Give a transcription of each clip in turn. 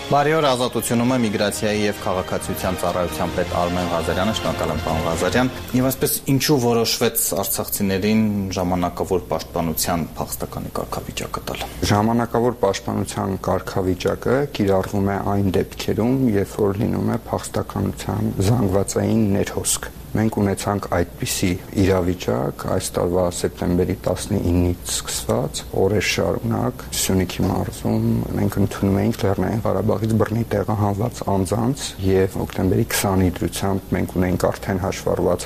Բարի օր, Ազատությունում է միգրացիայի եւ քաղաքացիության ծառայության պետ Արմեն Ղազարյանը, շնորհակալ եմ պարոն Ղազարյան։ Եվ այսպես ինչու որոշվեց արցախցիներին ժամանակավոր պաշտպանության փախստականի կարգավիճակը տալ։ Ժամանակավոր պաշտպանության կարգավիճակը կիրառվում է այն դեպքերում, երբ որ լինում է փախստականության զանգվածային ներհոսք։ Մենք ունեցանք այդպիսի իրավիճակ այս տարվա սեպտեմբերի 19-ից սկսված օրեր շարունակ Սյունիքի մարզում մենք ընդունում էինք Լեռնային Ղարաբաղից բռնի տեղահանված անձանց եւ հոկտեմբերի 20-ի դրությամբ մենք ունենք արդեն հաշվառված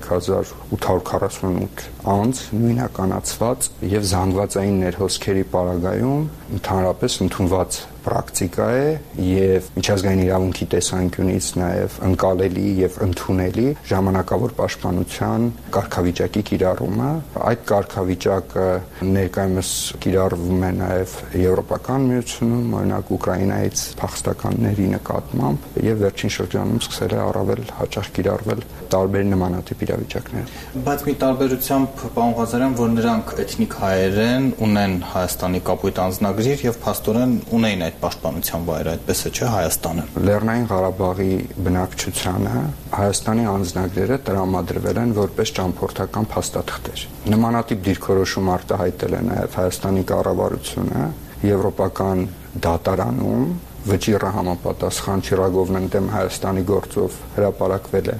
101,848 անձ նույնականացված եւ զանգվածային ներհոսքերի պարագայում ընդհանրապես ընդունված պրակտիկա է եւ միջազգային իրավունքի տեսանկյունից նաեւ ընկալելի եւ ընդունելի ժամանակավոր պաշտպանության կարգավիճակի կիրառումը։ Այդ կարգավիճակը ներկայումս կիրառվում է նաեւ Եվրոպական միությունում, օրինակ Ուկրաինայից փախստականների նկատմամբ եւ վերջին շրջանում սկսել է առավել հաճախ կիրառվել տարբեր նմանատիպ իրավիճակներում։ Բայց մի տարբերությամբ, պարոն Ղազարյան, որ նրանք էթնիկ հայեր են, ունեն Հայաստանի կապույտ անձնագրեր եւ փաստորեն ունեն այդ պաշտպանության վայրը, այդպես է, չէ՞, Հայաստանը։ Լեռնային Ղարաբաղի բնակչությանը Հայաստանի անձնագրերը տրամադրվել են որպես ճամփորդական փաստաթղթեր։ Նմանատիպ դիրքորոշում արտահայտել է նաև Հայաստանի կառավարությունը Եվրոպական դատարանում վճիռը համապատասխան Չիրագովն ընդդեմ Հայաստանի գործով հրապարակվել է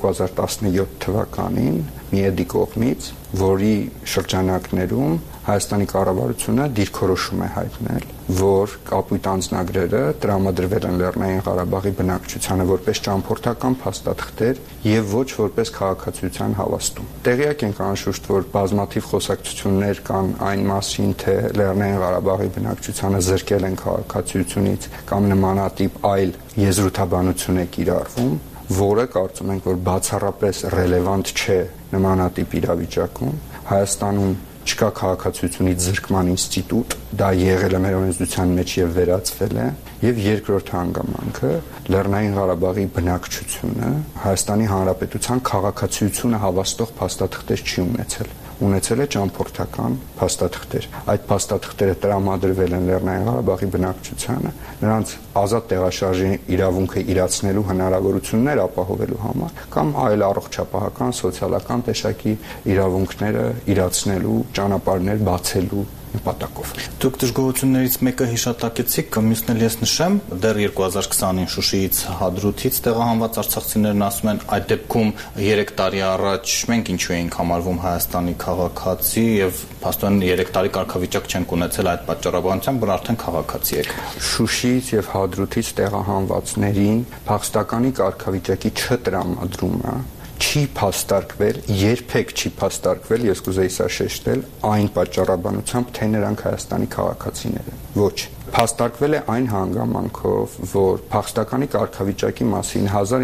2017 թվականին Միեդի կողմից, որի շրջանակներում Հայաստանի կառավարությունը դիրքորոշում է հայտնել, որ կապույտ անձնագրերը տրամադրվել են Լեռնային Ղարաբաղի բնակչությանը որպես ճամփորդական փաստաթղթեր եւ ոչ որպես քաղաքացիության հավաստում։ Տեղյակ ենք անշուշտ, որ բազմաթիվ խոսակցություններ կան այն մասին, թե Լեռնային Ղարաբաղի բնակչությանը զրկել են քաղաքացիությունից կամ նմանատիպ այլ եզրութաբանություն է կիրառվում, որը կարծում ենք, որ բացառապես ռելևանտ չէ նմանատիպ իրավիճակում։ Հայաստանում չկա քաղաքացիությունից զրկման ինստիտուտ, դա եղել է մեր օրենսդրության մեջ եւ վերացվել է, եւ երկրորդ հանգամանքը Լեռնային Ղարաբաղի բնակչությունը Հայաստանի Հանրապետության քաղաքացիությունը հավաստող փաստաթղթեր չի ունեցել է ճամփորդական փաստաթղթեր։ Այդ փաստաթղթերը տրամադրվել են Լեռնային Ղարաբաղի բնակչությանը, նրանց ազատ տեղաշարժի իրավունքը իրացնելու հնարավորություններ ապահովելու համար կամ այլ առողջապահական, սոցիալական տեսակի իրավունքները իրացնելու ճանապարհներ բացելու նպատակով։ Դուք դժգոհություններից մեկը հիշատակեցիք, մյուսն էլ ես նշեմ, դեռ 2020-ին Շուշիից Հադրութից տեղահանված արցախցիներն ասում են, այդ դեպքում 3 տարի առաջ մենք ինչու էինք համարվում Հայաստանի քաղաքացի եւ փաստորեն 3 տարի կարգավիճակ չենք ունեցել այդ պատճառաբանությամբ, որ արդեն քաղաքացի եք։ Շուշիից եւ Հադրութից տեղահանվածներին փախստականի կարգավիճակի չտրամադրումը չի փաստարկվել, երբեք չի փաստարկվել, ես կուզեի սա շեշտել, այն պատճառաբանությամբ, թե նրանք Հայաստանի քաղաքացիներ են։ Ոչ, փաստարկվել է այն հանգամանքով, որ փախստականի կարգավիճակի մասին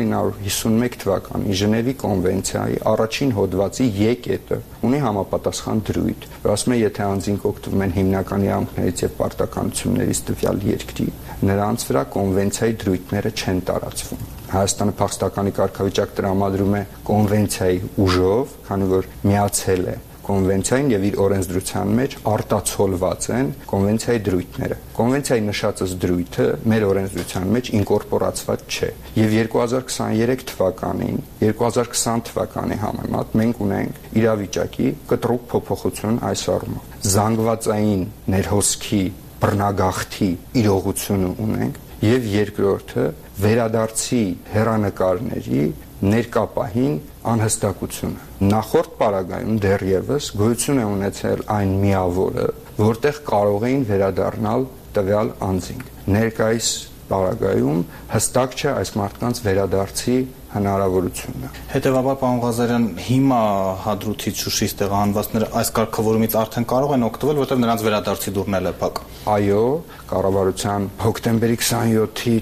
1951 թվականի Ժնևի կոնվենցիայի առաջին հոդվածի եկետը ունի համապատասխան դրույթ, որ ասում է, եթե անձինք օգտվում են հիմնական իրավունքներից եւ պարտականություններից տվյալ երկրի, նրանց վրա կոնվենցիայի դրույթները չեն տարածվում։ Հայաստանը փախստականի կարգավիճակ տրամադրում է կոնվենցիայի ուժով, քանի որ միացել է կոնվենցիային եւ իր օրենսդրության մեջ արտացոլված են կոնվենցիայի դրույթները։ Կոնվենցիայի նշածս դրույթը մեր օրենսդրության մեջ ինկորպորացված չէ։ Եվ 2023 թվականին, 2020 թվականի համեմատ մենք ունենք իրավիճակի կտրուկ փոփոխություն այս առումով։ Զանգվածային ներհոսքի բռնագաղթի իրողությունը ունենք եւ երկրորդը վերադարձի հեռանկարների ներկա պահին անհստակությունը։ Նախորդ պարագայում դեռևս գոյություն է ունեցել այն միավորը, որտեղ կարող էին վերադառնալ տվյալ անձինք։ Ներկայիս պարագայում հստակ չէ այս մարդկանց վերադարձի հնարավորությունը։ Հետևաբար, պարոն Ղազարյան, հիմա Հադրութից Շուշիից տեղահանվածները այս կարգավորումից արդեն կարող են օգտվել, որտեղ նրանց վերադարձի դուռն էլ է փակ։ Այո, կառավարության հոկտեմբերի 27-ի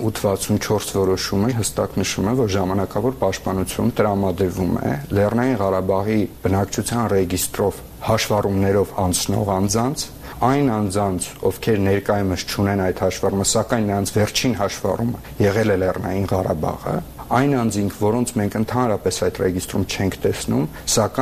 1864 որոշումը հստակ նշում է, որ ժամանակավոր պաշտպանություն տրամադրվում է Լեռնային Ղարաբաղի բնակչության ռեգիստրով հաշվառումներով անցնող անձանց, այն անձանց, ովքեր ներկայումս չունեն այդ հաշվառումը, սակայն նրանց վերջին հաշվառումը եղել է Լեռնային Ղարաբաղը, այն անձինք, որոնց մենք ընդհանրապես այդ ռեգիստրում չենք տեսնում, սակայն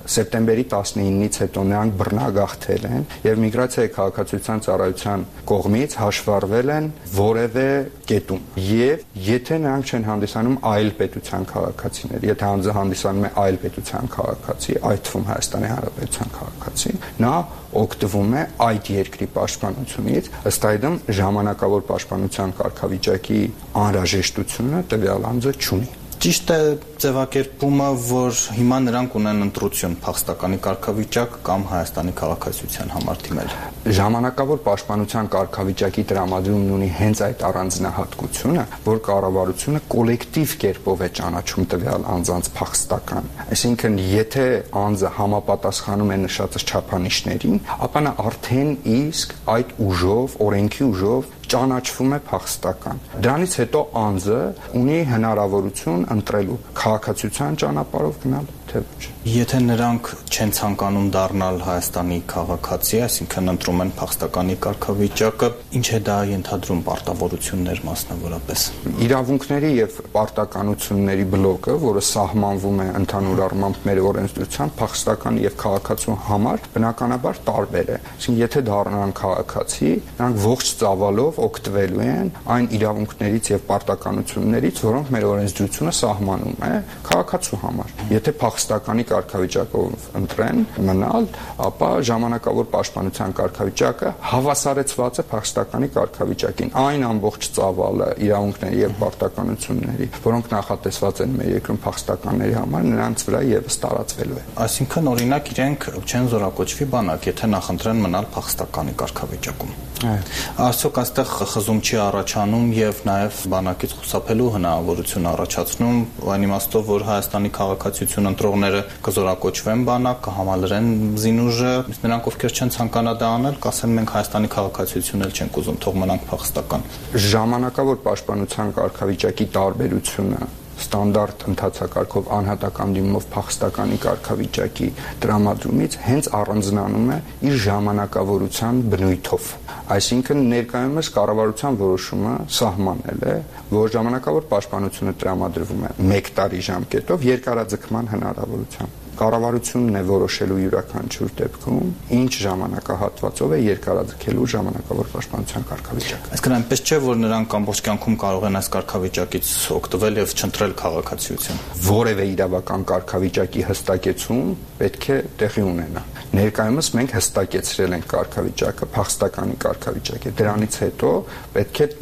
սեպտեմբերի 19-ից հետո նրանք բռնագաղթել են եւ միգրացիայի քաղաքացիության ծառայության կողմից հաշվառվել են որևէ կետում եւ եթե նրանք չեն հանդիսանում այլ պետության քաղաքացիներ, եթե անձը հանդիսանում է այլ պետության քաղաքացի, այդ թվում Հայաստանի Հանրապետության քաղաքացի, նա օգտվում է այդ երկրի պաշտպանությունից, ըստ այդմ ժամանակավոր պաշտպանության կարգավիճակի անհրաժեշտությունը տվյալ անձը չունի։ Ճիշտ է ձևակերպումը, որ հիմա նրանք ունեն ընտրություն փախստականի կարգավիճակ կամ Հայաստանի քաղաքացիության համար դիմել։ Ժամանակավոր պաշտպանության կարգավիճակի տրամադրումն ունի հենց այդ առանձնահատկությունը, որ կառավարությունը կոլեկտիվ կերպով է ճանաչում տվյալ անձանց փախստական։ Այսինքն, եթե անձը համապատասխանում է նշած չափանիշներին, ապա նա արդեն իսկ այդ ուժով, օրենքի ուժով ճանաչվում է փախստական։ Դրանից հետո անձը ունի հնարավորություն ընտրելու քաղաքացիության ճանապարհով գնալ թե ոչ։ Եթե նրանք չեն ցանկանում դառնալ Հայաստանի քաղաքացի, այսինքն ընտրում են փախստականի կարգավիճակը, ինչ է դա ենթադրում պարտավորություններ մասնավորապես։ Իրավունքների եւ պարտականությունների բլոկը, որը սահմանվում է ընդհանուր առմամբ մեր օրենսդրությամբ, փախստական եւ քաղաքացու համար բնականաբար տարբեր է։ Այսինքն, եթե դառնան քաղաքացի, նրանք ողջ ծավալով օգտվելու են այն իրավունքներից եւ պարտականություններից, որոնք մեր օրենսդրությունը սահմանում է քաղաքացու համար։ Եթե փախստականի կարգավիճակով ընտրեն մնալ, ապա ժամանակավոր պաշտպանության կարգավիճակը հավասարեցված է փախստականի կարգավիճակին։ Այն ամբողջ ծավալը իրավունքների եւ պարտականությունների, որոնք նախատեսված են մեր երկրում փախստականների համար, նրանց վրա եւս տարածվելու է։ Այսինքն, օրինակ, իրենք չեն զորակոչվի բանակ, եթե նախընտրեն մնալ փախստականի կարգավիճակում։ Արդյոք այստեղ խզում չի առաջանում եւ նաեւ բանակից խուսափելու հնարավորություն առաջացնում այն իմաստով, որ Հայաստանի քաղաքացիություն ընտրողները կզորակոչվեն բանակ, կհամալրեն զինուժը, նրանք ովքեր չեն ցանկանա դա անել, կասեն մենք Հայաստանի քաղաքացիություն էլ չենք ուզում, թող մնանք փախստական։ Ժամանակավոր պաշտպանության կարգավիճակի տարբերությունը ստանդարտ ընթացակարգով անհատական դիմումով փախստականի կարգավիճակի տրամադրումից հենց առանձնանում է իր ժամանակավորության բնույթով։ Այսինքն ներկայումս կառավարության որոշումը սահմանել է, որ ժամանակավոր պաշտպանությունը տրամադրվում է 1 տարի ժամկետով երկարաձգման հնարավորությամբ։ Կառավարությունն է որոշելու յուրաքանչյուր դեպքում ինչ ժամանակահատվածով է երկարաձգելու ժամանակավոր պաշտպանության կարգավիճակը։ Այսինքն այնպես չէ, որ նրանք ամբողջ կյանքում կարող են այս կարգավիճակից օգտվել եւ չընտրել քաղաքացիություն։ Որևէ իրավական կարգավիճակի հստակեցում պետք է տեղի ունենա։ Ներկայումս մենք հստակեցրել ենք կարգավիճակը, փախստականի կարգավիճակ է։ Դրանից հետո պետք է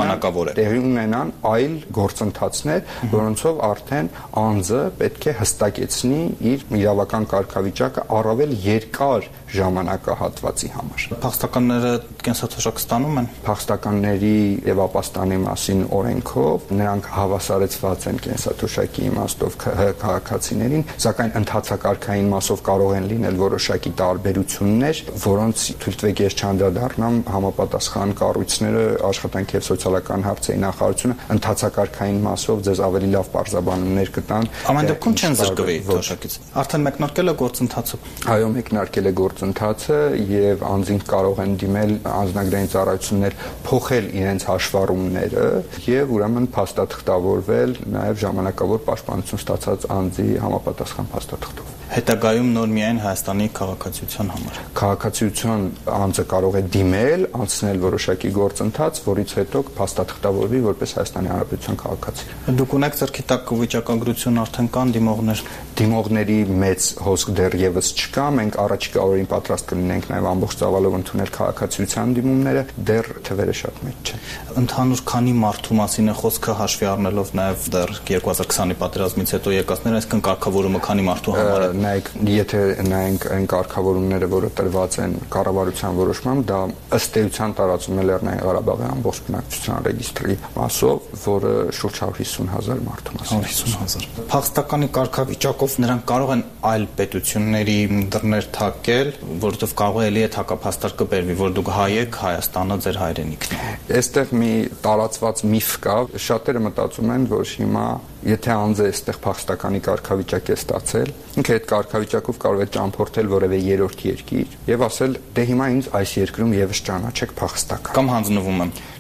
տեղի ունենան այլ գործընթացներ, որոնցով արդեն անձը պետք է հստակեցնի իր իրավական կարգավիճակը առավել երկար ժամանակահատվածի համար։ Փախստականները կենսաթոշակ ստանում են։ Փախստականների եւ ապաստանի մասին օրենքով նրանք հավասարեցված են կենսաթոշակի իմաստով քաղաքացիներին, սակայն ընդհանցակարգային մասով կարող են լինել որոշակի տարբերություններ, որոնց թույլ տվեք ես չանդրադառնամ, համապատասխան կառույցները, աշխատանքի եւ սոցիալական հարցերի նախարարությունը ընդհանցակարգային մասով ձեզ ավելի լավ բարձրաբանումներ կտան։ Ամեն դեպքում չեն զրկվի թոշակից։ Արդեն մեկնարկել է գործընթացը։ Այո, մեկնարկել է գործընթացը եւ անձինք կարող են դիմել անձնագրային ծառայություններ փոխել իրենց հաշվառումները եւ ուրեմն փաստաթղթավորվել նաեւ ժամանակավոր պաշտպանություն ստացած անձի համապատասխան փաստաթղթով։ Հետագայում նոր միայն Հայաստանի քաղաքացիության համար։ Քաղաքացիության անձը կարող է դիմել, անցնել որոշակի գործընթաց, որից հետո փաստաթղթավորվի որպես Հայաստանի Հանրապետության քաղաքացի։ Դուք ունեք ձեռքի տակ վիճակագրություն արդեն կան դիմողներ։ Դիմողների մեծ հոսք դեռևս չկա, մենք առաջիկա օրերին պատրաստ կլինենք նաև ամբողջ ծավալով ընդունել քաղաքացիության դիմումները, դեռ թվերը շատ մեծ չեն։ Ընդհանուր քանի մարդու մասին է խոսքը հաշվի առնելով նաև դեռ 2020-ի պատերազմից հետո եկածները, այսինքն կարգավորումը քանի մարդու համար է։ Նայեք, եթե նայենք այն կարգավորումները, որը տրված են կառավարության որոշմամբ, դա ըստ էության տարածում է Լեռնային Ղարաբաղի ամբողջ բնակչության ռեգիստրի մասով, որը շուրջ 150,000 մարդու մասին է։ 150,000։ Փախստականի կարգավիճակով նրանք կարող են այլ պետությունների դռներ թակել, որովհետև կարող է էլի այդ հակափաստար կբերվի, որ դուք հայ եք, Հայաստանը ձեր հայրենիքն է։ Այստեղ մի տարածված միֆ կա, շատերը մտածում են, որ հիմա եթե անձը այստեղ փախստականի կարգավիճակ է ստացել, ինքը այդ կարգավիճակով կարող է ճամփորդել որևէ երրորդ երկիր եւ ասել՝ դե հիմա ինձ այս երկրում եւս ճանաչեք փախստական։ Կամ հանձնվում եմ։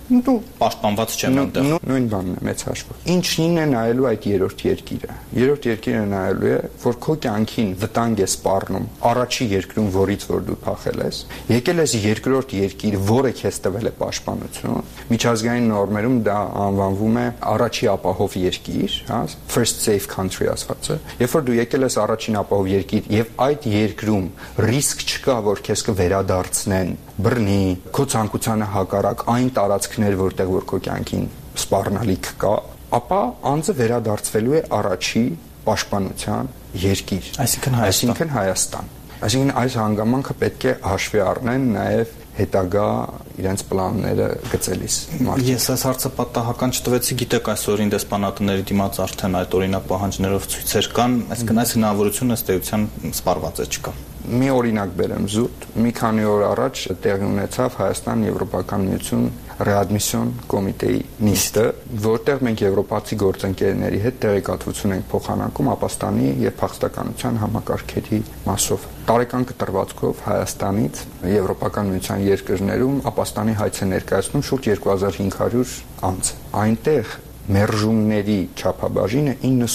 Դու պաշտպանված չեմ այնտեղ։ Նույն բանն է մեծ հաշվով։ Ինչին է նայելու այդ երրորդ երկիրը։ Երրորդ երկիրը նայելու է, որ քո կյանքին վտանգ է սպառնում առաջի երկրում, որից որ դու փախել ես, եկել ես երկրորդ երկիր, որը քեզ տվել է պաշտպանություն, միջազգային նորմերում դա անվանվում է առաջի ապահով երկիր, հա, first safe country ասվածը։ Երբ որ դու եկել ես առաջին ապահով երկիր եւ այդ երկրում ռիսկ չկա, որ քեզ կվերադարձնեն բռնի, քո ցանկությանը հակառակ այն տարածքներ, որտեղ որ քո կյանքին սպառնալիք կա, ապա անձը վերադարձվելու է առաջի պաշտպանության երկիր, այսինքն Հայաստան։ Այսինքն այս հանգամանքը պետք է հաշվի առնեն նաև հետագա իրենց պլանները գծելիս։ Ես այս հարցը պատահական չտվեցի, գիտեք, այսօրին դեսպանատների դիմաց արդեն այդ օրինակ պահանջներով ցույցեր կան, այսինքն այս հնարավորությունը ըստ էության սպառված է չկա։ Մի օրինակ բերեմ զուտ, մի քանի օր առաջ տեղի ունեցավ Հայաստան-Եվրոպական միություն ռեադմիսիոն կոմիտեի նիստը, որտեղ մենք եվրոպացի գործընկերների հետ տեղեկատվություն ենք փոխանակում Ապաստանի եւ փախստականության համակարգերի մասով։ Տարեկան կտրվածքով Հայաստանից Եվրոպական միության երկրներում Ապաստանի հայց է ներկայացնում շուրջ 2500 անձ։ Այնտեղ մերժումների չափաբաժինը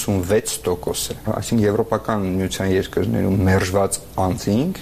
96% է, այսինքն Եվրոպական միության երկրներում մերժված անձինք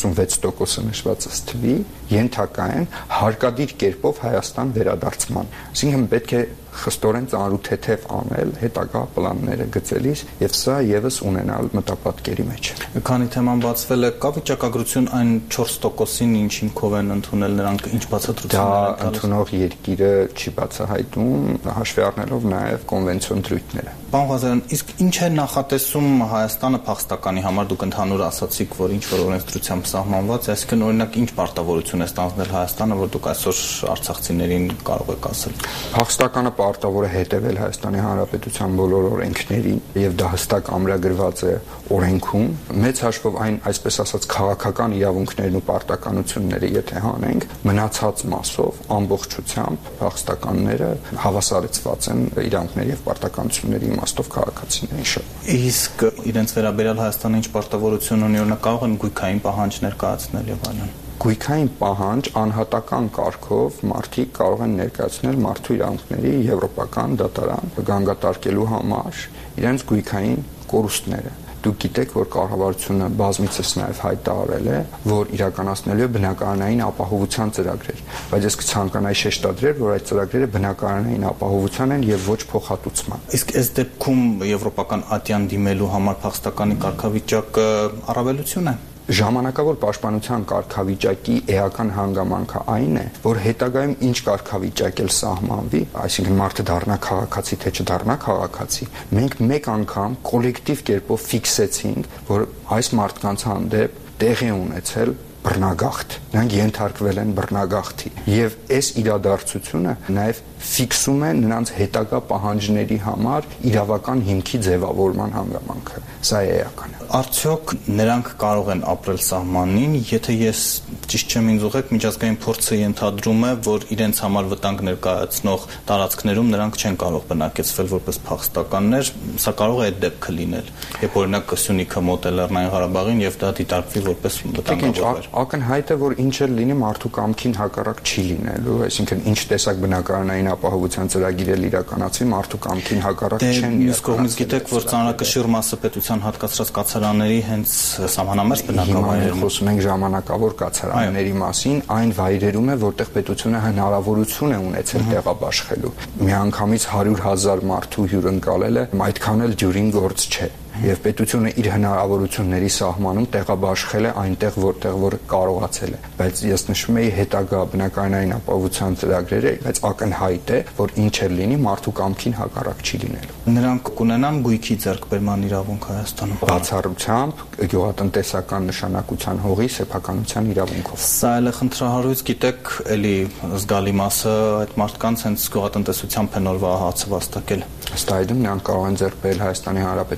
96%-ը նշված ըստ թվի ենթակա են հարկադիր կերպով Հայաստան վերադարձման։ Այսինքն պետք է խստորեն ծանրութեթև անել հետագա պլանները գծելիս եւ սա եւս ունենալ մտապատկերի մեջ։ Քանի թեման բացվել է, կա վիճակագրություն այն 4%-ին ինչին քով են ընդունել նրանք, ինչ բացատրություններ են տալիս։ Դա ընդունող երկիրը չի բացահայտում, հաշվի առնելով նաեւ կոնվենցիոն դրույթները։ Պարոն Ղազարյան, իսկ ինչ է նախատեսում Հայաստանը փախստականի համար, դուք ընդհանուր ասացիք, որ ինչ որ օրենսդրությամբ սահմանված է, այսինքն օրինակ ինչ պարտավորություն է ստանձնել Հայաստանը, որ դուք այսօր արցախցիներին կարող եք ասել։ Փախստականը պարտավոր է հետևել Հայաստանի Հանրապետության բոլոր օրենքներին եւ դա հստակ ամրագրված է օրենքում։ Մեծ հաշվով այն, այսպես ասած, քաղաքական իրավունքներն ու պարտականությունները եթե հանենք, մնացած մասով ամբողջությամբ փախստականները հավասարեցված են իրավունքների եւ պարտականությունների իմաստով քաղաքացիներին շփման։ Իսկ իրենց վերաբերյալ Հայաստանը ինչ պարտավորություն ունի, օրինակ կարող են գույքային պահանջ ներկայացնել եւ այլն։ Գույքային պահանջ անհատական կարգով մարդիկ կարող են ներկայացնել մարդու իրավունքների եվրոպական դատարան գանգատարկելու համար իրենց գույքային կորուստները։ Դուք գիտեք, որ կառավարությունը բազմիցս նաև հայտարարել է, որ իրականացնելու է բնակարանային ապահովության ծրագրեր, բայց ես կցանկանայի շեշտադրել, որ այդ ծրագրերը բնակարանային ապահովության են եւ ոչ փոխհատուցման։ Իսկ այս դեպքում եվրոպական ատյան դիմելու համար փախստականի կարգավիճակը առավելություն է։ Ժամանակավոր պաշտպանության կարգավիճակի էական հանգամանքը այն է, որ հետագայում ինչ կարգավիճակ էլ սահմանվի, այսինքն մարդը դառնա քաղաքացի թե չդառնա քաղաքացի, մենք մեկ անգամ կոլեկտիվ կերպով ֆիքսեցինք, որ այս մարդկանց հանդեպ տեղի ունեցել բռնագաղթ, նրանք ենթարկվել են բռնագաղթի եւ այս իրադարձությունը նաեւ ֆիքսում է նրանց հետագա պահանջների համար իրավական հիմքի ձևավորման հանգամանքը։ Սա է էական։ Արդյոք նրանք կարող են ապրել սահմանին, եթե ես ճիշտ չեմ ինձ ուղղեք, միջազգային փորձը ենթադրում է, որ իրենց համար վտանգ ներկայացնող տարածքներում նրանք չեն կարող բնակեցվել որպես փախստականներ, սա կարող է այդ դեպքը լինել։ Երբ օրինակ Սյունիքը մոտ է Լեռնային Ղարաբաղին եւ դա դիտարկվի որպես վտանգավոր։ Ակնհայտ է, որ ինչ էլ լինի մարդու կամքին հակառակ չի լինելու, այսինքն ինչ տեսակ բնակարանային ապահովության ծրագիր էլ իրականացվի, մարդու կամքին հակառակ չեն իրականացվի։ Իսկ կողմից գիտեք, որ ծանրակշիռ մասը պետության հատկացրած կացարանների հենց սահմանամերձ բնակավայրերում խոսում ենք ժամանակավոր կացարանների մասին, այն վայրերում է, որտեղ պետությունը հնարավորություն է ունեցել տեղաբաշխելու։ Միանգամից 100,000 մարդու հյուրընկալելը այդքան էլ դյուրին գործ չէ։ Եվ պետությունը իր հնարավորությունների սահմանում տեղաբաշխել է այնտեղ, որտեղ որ կարողացել է։ Բայց ես նշում եի հետագա բնակարանային ապահովության ծրագրերը, բայց ակնհայտ է, որ ինչ էլ լինի, մարդու կամքին հակառակ չի լինելու։ Նրանք կունենան գույքի ձեռքբերման իրավունք Հայաստանում։ Բացառությամբ գյուղատնտեսական նշանակության հողի սեփականության իրավունքով։ Սա էլ է խնդրահարույց, գիտեք, էլի զգալի մասը այդ մարդկանց հենց գյուղատնտեսությամբ են օրվա հացը վաստակել։ Ըստ այդմ նրանք կարող են ձեռք բերել Հայաստանի Հանրապետության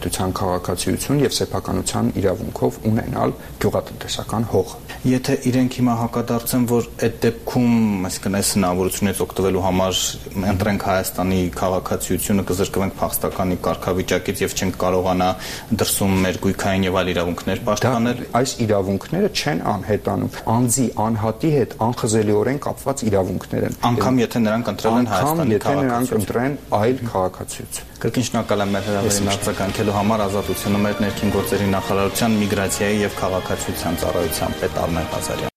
քաղաքացիություն եւ սեփականության իրավունքով ունենալ գյուղատնտեսական հող։ Եթե իրենք հիմա հակադարձեն, որ այդ դեպքում, այսինքն այս հնարավորությունից օգտվելու համար ընտրենք Հայաստանի քաղաքացիությունը, կզրկվենք փախստականի կարգավիճակից եւ չենք կարողանա դրսում մեր գույքային եւ այլ իրավունքներ պաշտպանել։ Այս իրավունքները չեն անհետանում։ Անձի անհատի հետ անխզելիորեն կապված իրավունքներ են։ Անկամ եթե նրանք ընտրել են Հայաստանի քաղաքացիություն, եթե նրանք ընտրեն այլ քաղաքացիություն։ Կրկին շնորհակալ եմ մեր հրավերին արձագանքելու համար ազատությունը մեր ներքին գործերի նախարարության միգրացիայի եւ քաղաքացիության ծառայության պետ Արմեն Ղազարյան։